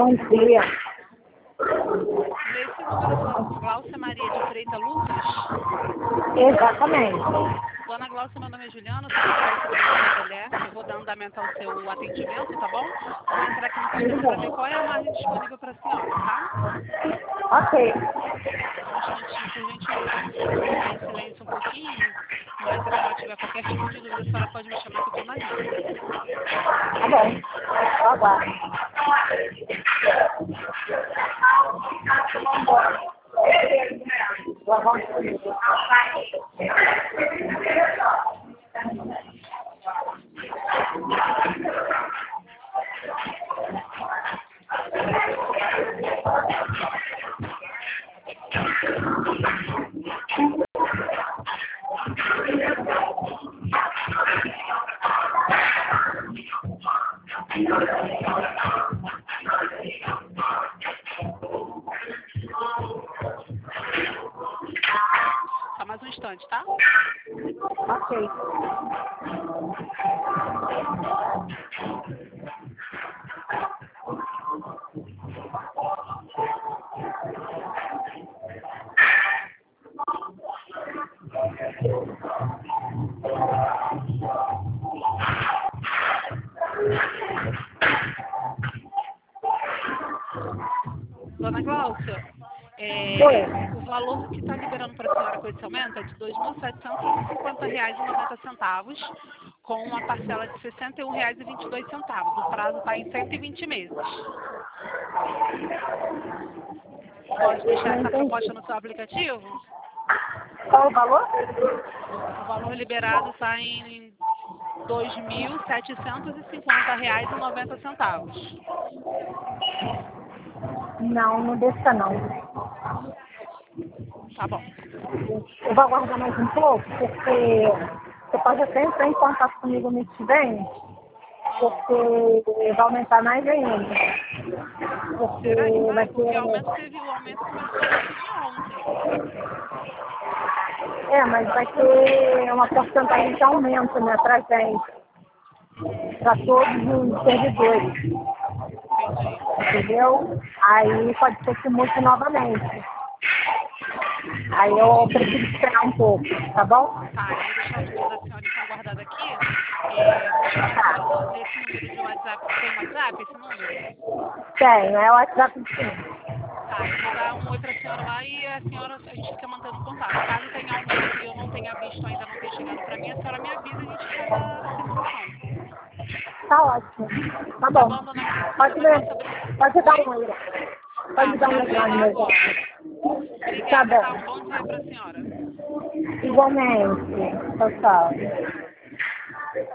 Bom dia. Nesse número eu falo com Glaucia Maria de Freitas Lucas. Exatamente. Dona Glaucia, meu nome é Juliana, sou secretária da Mulher. Eu vou dar andamento ao seu atendimento, tá bom? Vou entrar aqui no sistema para ver qual é a margem disponível para a senhora, tá? Ok. Só um instantinho, por gentileza. Vou ficar em silêncio um pouquinho, mas se a senhora tiver qualquer tipo de dúvida, a senhora pode me chamar que eu estou na linha. Tá bom. Eu aguardo. Só mais um instante, tá? Ok. Dona Glaucia, Oi. o valor que está liberando para a senhora com esse aumento é de R$ 2.750,90, com uma parcela de R$ 61,22. O prazo está em 120 meses. Pode deixar Não essa entendi. proposta no seu aplicativo? Qual o valor? O valor liberado está em R$ 2.750,90. Não deixa não. Tá bom. Eu vou aguardar mais um pouco, porque você pode até entrar em contato comigo mês que vem, porque vai aumentar mais ainda. Porque Será que vai vai? Porque o ter... aumento começou a partir de ontem. mas vai ter uma porcentagem de aumento, né, pra gente, para todos os servidores, Entendi. entendeu? Aí pode ser que mude novamente. Aí eu preciso esperar um pouco, tá bom? Tá, eu vou deixar o número da senhora então guardado aqui. Vou chamar a senhora nesse número de WhatsApp. Tem WhatsApp esse número? Tenho, é o WhatsApp sim. Tá, eu vou dar um oi pra senhora lá e a gente fica mantendo contato. Caso tenha aumento e eu não tenha visto ainda, não tenha chegado pra mim, a senhora me avisa e a gente faz a fixação. Tá ótimo. Tá Tá bom. bom, dona Pode Glaucia? Pode dar Oi? uma olhada. Tá, Pode vou dar uma dar um oi olhada no lá meu agora. WhatsApp. Tá Obrigada, tá? bom. Um bom dia pra senhora. Igualmente. Tchau, tchau.